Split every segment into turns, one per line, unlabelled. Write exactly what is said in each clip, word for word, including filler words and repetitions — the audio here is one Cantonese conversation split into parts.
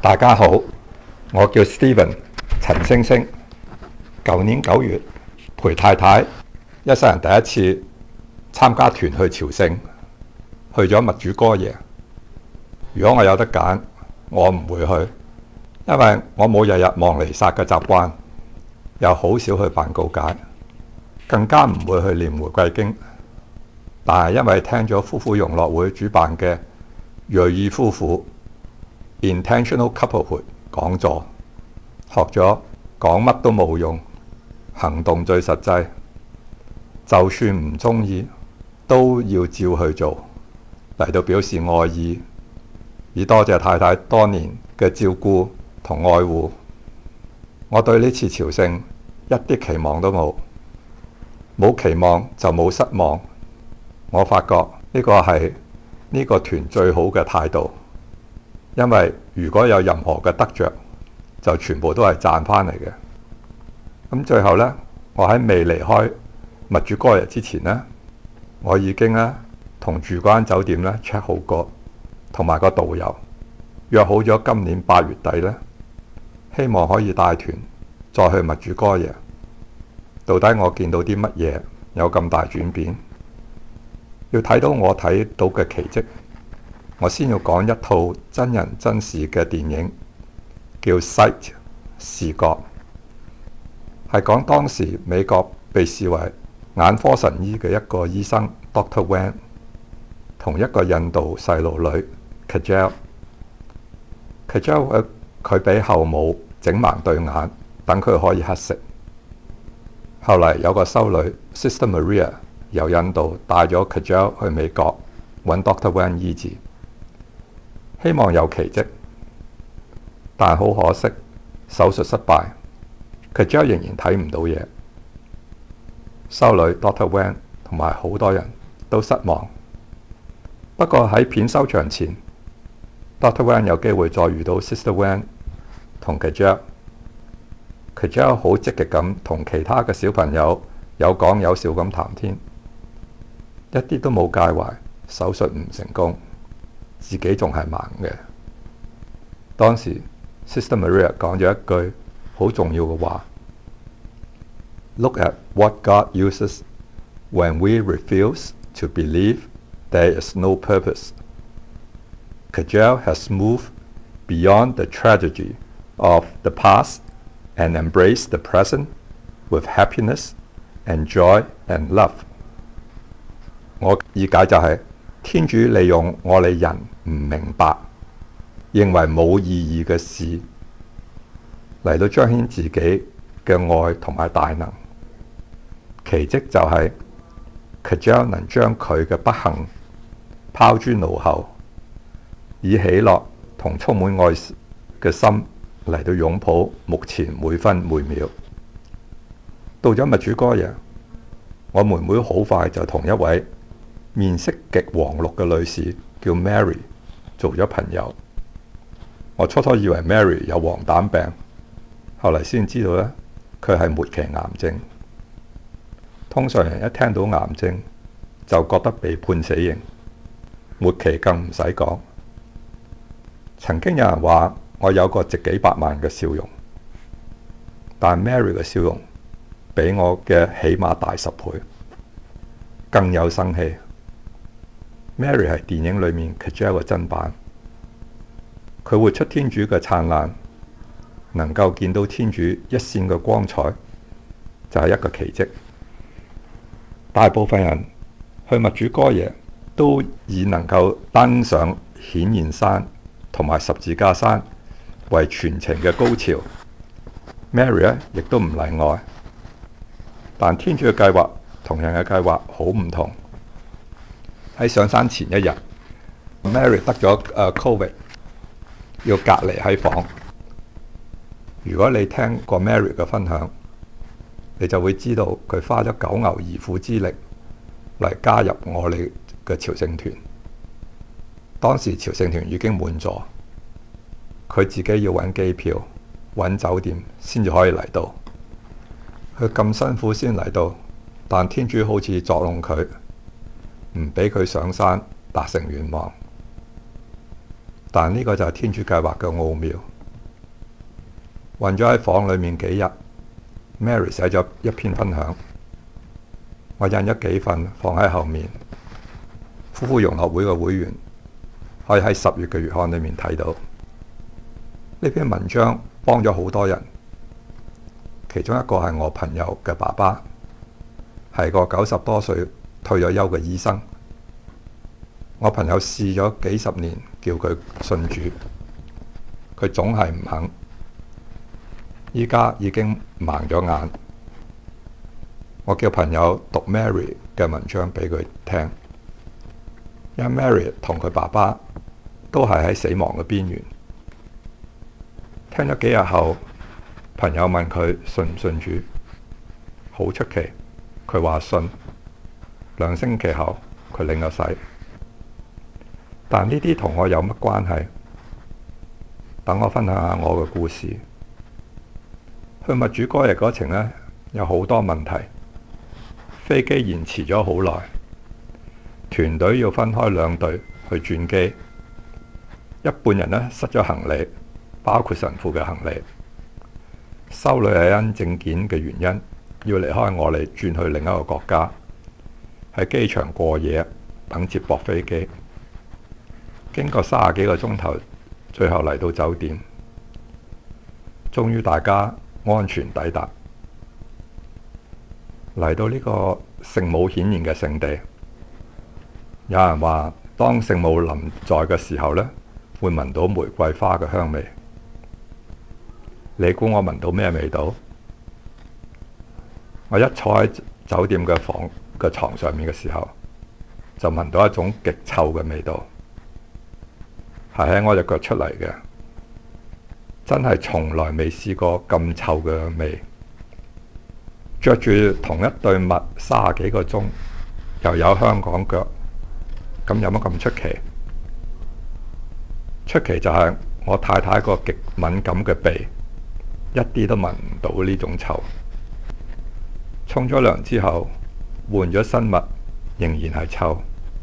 大家好，我叫 Steven 陳星星。舊年九月陪太太一世人第一次參加團去朝聖，去咗默主哥耶。如果我有得揀，我唔會去，因為我冇日日望彌撒嘅習慣，又好少去辦告解，更加唔會去念玫瑰經。但係因為聽咗夫婦融樂會主辦嘅銳意夫婦 Intentional Couplehood 講座，學咗講乜都冇用，行動最實際。就算唔中意，都要照去做，嚟到表示愛意，以多謝太太多年嘅照顧同愛護。我對呢次朝聖一啲期望都冇，冇期望就冇失望。我發覺呢個係呢個團最好嘅態度，因為如果有任何嘅得着，就全部都係賺翻嚟嘅。咁最後呢，我喺未離開默主哥耶之前呢，我已經呢同住嗰間酒店呢 check 好過，同埋個導遊約好咗今年八月底呢，希望可以帶團再去默主哥耶。到底我見到啲乜嘢有咁大轉變？要睇到我睇到嘅奇蹟，我先要講一套真人真事嘅電影，叫《Sight》視覺，係講當時美國被視為眼科神醫嘅一個醫生 Doctor Wen 同一個印度細路女 Kajal。Kajal 佢俾後母整盲對眼，等佢可以乞食。後嚟有個修女 Sister Maria 由印度帶咗 Kajal 去美國揾 Doctor Wen 醫治，希望有奇蹟，但好可惜，手術失敗 ，Kajal 仍然睇唔到嘢。修女 Doctor Wen 同埋好多人都失望。不過喺片收場前 ，Doctor Wen 有機會再遇到 Sister Wen 同 Kajal。Kajal 好積極咁同其他嘅小朋友有講有笑咁談天，一啲都冇介懷手術唔成功，自己仲係盲嘅。當時 Sister Maria 講咗一句好重要嘅話 ：Look at what God uses when we refuse to believe there is no purpose. Kajal has moved beyond the tragedy of the past and embraced the present with happiness and joy and love。我理解就係、是、天主利用我哋人唔明白、認為冇意義嘅事嚟到彰顯自己嘅愛同埋大能。奇蹟就係 Kajal 能將佢嘅不幸拋諸腦後，以喜樂同充滿愛嘅心嚟到擁抱目前每分每秒。到咗默主哥耶，我妹妹好快就同一位面色極黃綠嘅女士叫 Mary 做咗朋友。我初初以為 Mary 有黃疸病，後嚟先知道呢，佢係末期癌症。通常人一聽到癌症就覺得被判死刑，末期更唔使講。曾經有人話我有個值幾百萬嘅笑容，但 Mary 嘅笑容比我嘅起碼大十倍，更有生氣。Mary 係電影裏面 Kajal 嘅真版，佢活出天主嘅燦爛，能夠見到天主一線嘅光彩，就係一個奇蹟。大部分人去默主哥耶都以能夠登上顯現山同埋十字架山為全程嘅高潮。Mary 咧亦都唔例外，但天主嘅計劃同人嘅計劃好唔同。喺上山前一日 ，Mary 得咗誒 Covid， 要隔離喺房。如果你聽過 Mary 嘅分享，你就會知道佢花咗九牛二虎之力嚟加入我哋嘅朝聖團。當時朝聖團已經滿座，佢自己要揾機票、揾酒店先至可以嚟到。佢咁辛苦先嚟到，但天主好似作弄佢，唔俾佢上山達成願望。但呢個就係天主計劃嘅奧妙。 困咗喺房裏面幾日。Mary 寫咗一篇分享，我印咗幾份放喺後面。夫婦融樂會嘅會員可以喺十月嘅月刊裏面睇到呢篇文章，幫咗好多人。其中一個係我朋友嘅爸爸，係個九十多歲退咗休嘅醫生。我朋友試咗幾十年叫佢信主，佢總係唔肯。依家已經盲咗眼。我叫朋友讀 Mary 嘅文章俾佢聽，因為 Mary 同佢爸爸都係喺死亡嘅邊緣。聽咗幾日後，朋友問佢信唔信主，好出奇，佢話信。兩星期後，佢領咗洗。但呢啲同我有乜關係？等我分享下我嘅故事。去默主哥日嗰程呢，有好多問題。飛機延遲咗好耐，團隊要分開兩隊去轉機。一半人呢失咗行李，包括神父嘅行李。修女係因證件嘅原因，要離開我哋轉去另一個國家，喺機場過夜，等接駁飛機。經過三十幾個鐘頭，最後嚟到酒店，終於大家安全抵達。嚟到呢個聖母顯現嘅聖地，有人話當聖母臨在嘅時候呢，會聞到玫瑰花嘅香味。你估我聞到咩味道？我一坐喺酒店嘅房嘅床上面嘅時候，就聞到一種極臭嘅味道，係喺我隻腳出嚟嘅，真係從來未試過咁臭嘅味。着住同一對襪三十幾個鐘，又有香港腳，咁有乜咁出奇？出奇就係我太太個極敏感嘅鼻，一啲都聞唔到呢種臭。沖咗涼之後，換咗新襪，仍然係臭。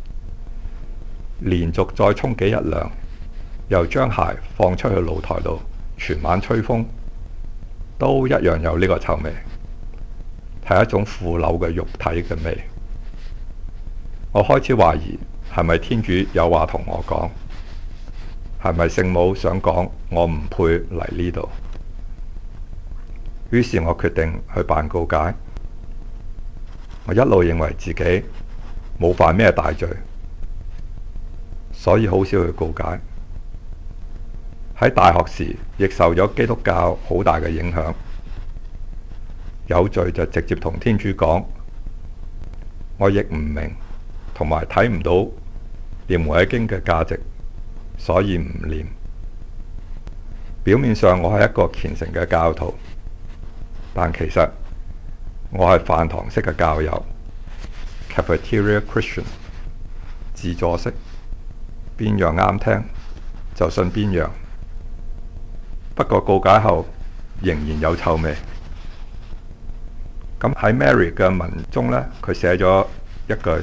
連續再沖幾日涼，又將鞋放出去露台度，全晚吹風，都一樣有呢個臭味。係一種腐朽嘅肉體嘅味。我開始懷疑係咪天主有話同我講，係咪聖母想講我唔配嚟呢度？於是我決定去辦告解。我一路認為自己冇犯咩大罪，所以好少去告解。喺大學時亦受咗基督教好大嘅影響。有罪就直接同天主講，我亦唔明，同埋睇唔到念和合經嘅價值，所以唔念。表面上我係一個虔誠嘅教徒，但其實我係飯堂式嘅教友 （Cafeteria Christian）， 自助式，邊樣啱聽就信邊樣。不過告解後仍然有臭味。咁喺 Mary 嘅文中呢，佢寫咗一句：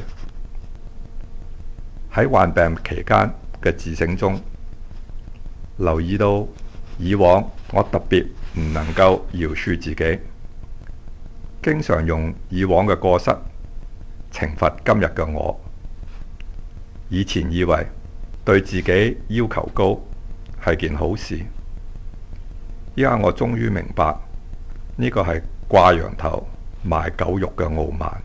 喺患病期間嘅自省中，留意到以往我特別唔能夠饒恕自己，經常用以往嘅過失懲罰今日嘅我。以前以為對自己要求高係件好事，依家我終於明白呢個係掛羊頭賣狗肉嘅傲慢。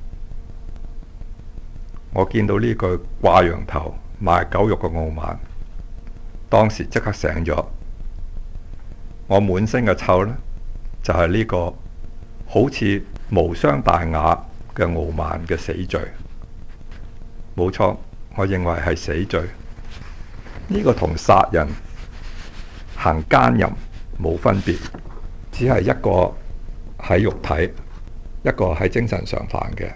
我見到呢句掛羊頭賣狗肉嘅傲慢，當時即刻醒咗。我滿身嘅臭呢，就係呢個好似無傷大雅嘅傲慢嘅死罪。冇錯，我認為係死罪。呢個同殺人、行奸淫冇分別，只係一個喺肉體，一個喺精神上犯嘅。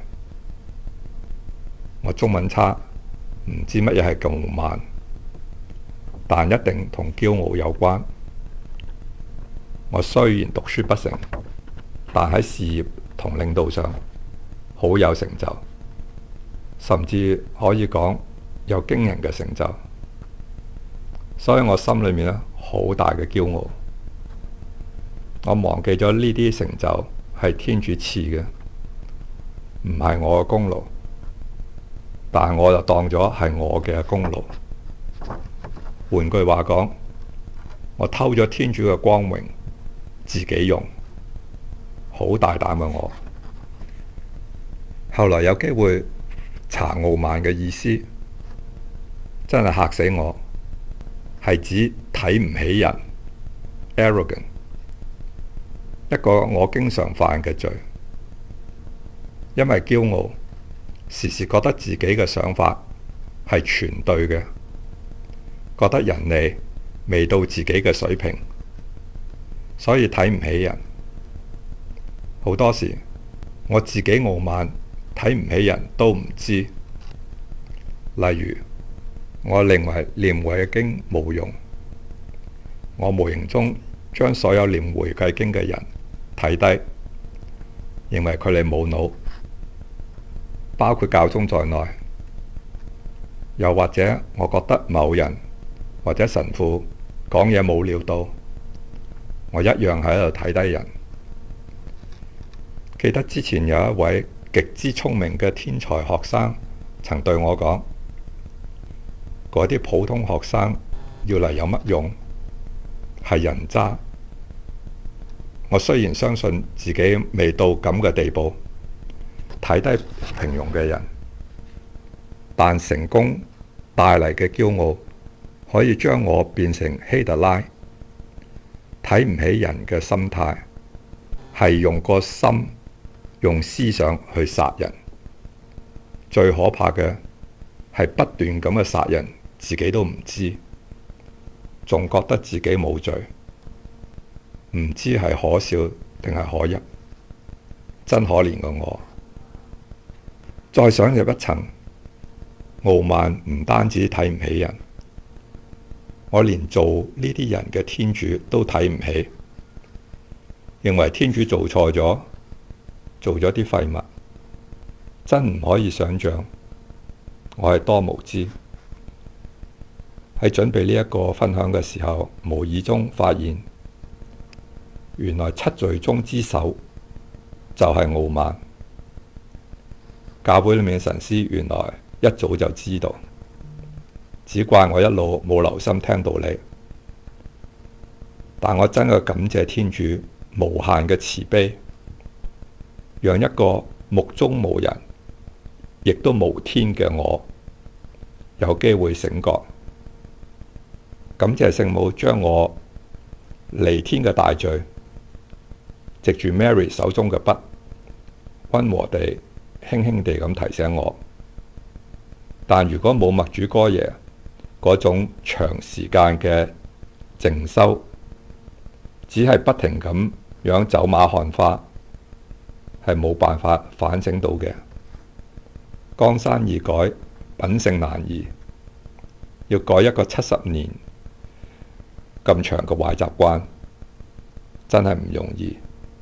我中文差，唔知乜嘢係傲慢，但一定同驕傲有關。我雖然讀書不成，但喺事業同領導上好有成就，甚至可以講有驚人嘅成就。所以我心裏面咧好大嘅驕傲。 我忘記咗呢啲成就係天主賜嘅，唔係我嘅功勞，但係我就當咗係我嘅功勞。換句話講，我偷咗天主嘅光榮自己用，好大膽嘅我。後來有機會查傲慢嘅意思，真係嚇死我，係指睇唔起人 arrogant， 一個我經常犯嘅罪。因為驕傲，時時覺得自己嘅想法係全對嘅，覺得人哋未到自己嘅水平，所以睇唔起人。好多時我自己傲慢，睇唔起人都唔知。例如，我認為念會計經冇用，我無形中將所有念會計經嘅人睇低，認為佢哋冇腦，包括教宗在內。又或者我覺得某人或者神父講嘢冇料到，我一樣喺度睇低人。記得之前有一位極之聰明嘅天才學生曾對我講，嗰啲普通學生要嚟有乜用？係人渣。我雖然相信自己未到咁嘅地步，睇低平庸嘅人，但成功帶嚟嘅驕傲可以將我變成希特拉。睇唔起人嘅心態係用個心，用思想去殺人。最可怕嘅係不斷咁嘅殺人，自己都唔知，仲覺得自己冇罪，唔知係可笑定係可泣。真可憐嘅我。再上入一層，傲慢唔單止睇唔起人，我連做呢啲人嘅天主都睇唔起，認為天主做錯咗，做咗啲廢物。真唔可以想像我係多無知。喺準備呢一個分享嘅時候，無意中發現原來七罪中之首就係傲慢。教會裏面嘅神師原來一早就知道，只怪我一路冇留心聽道理。但我真係感謝天主無限嘅慈悲，讓一個目中無人亦都無天嘅我有機會醒覺。感謝聖母將我彌天嘅大罪藉住 Mary 手中嘅筆，溫和地輕輕地咁提醒我。但如果冇默主哥爺嗰種長時間嘅靜修，只係不停咁樣走馬看花，係冇辦法反省到嘅。江山易改，品性難移。要改一個七十年咁長嘅壞習慣，真係唔容易。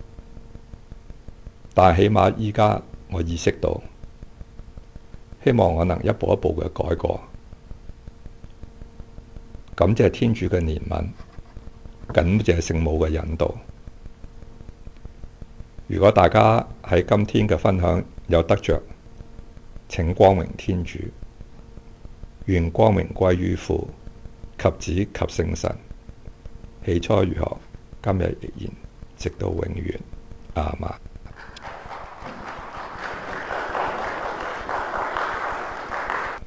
但起碼依家我意識到，希望我能一步一步嘅改過。感謝天主嘅憐憫，感謝聖母嘅引導。如果大家喺今天嘅分享有得着，請光榮天主。願光榮歸於父及子及聖神，起初如何，今日亦然，直到永遠。阿們。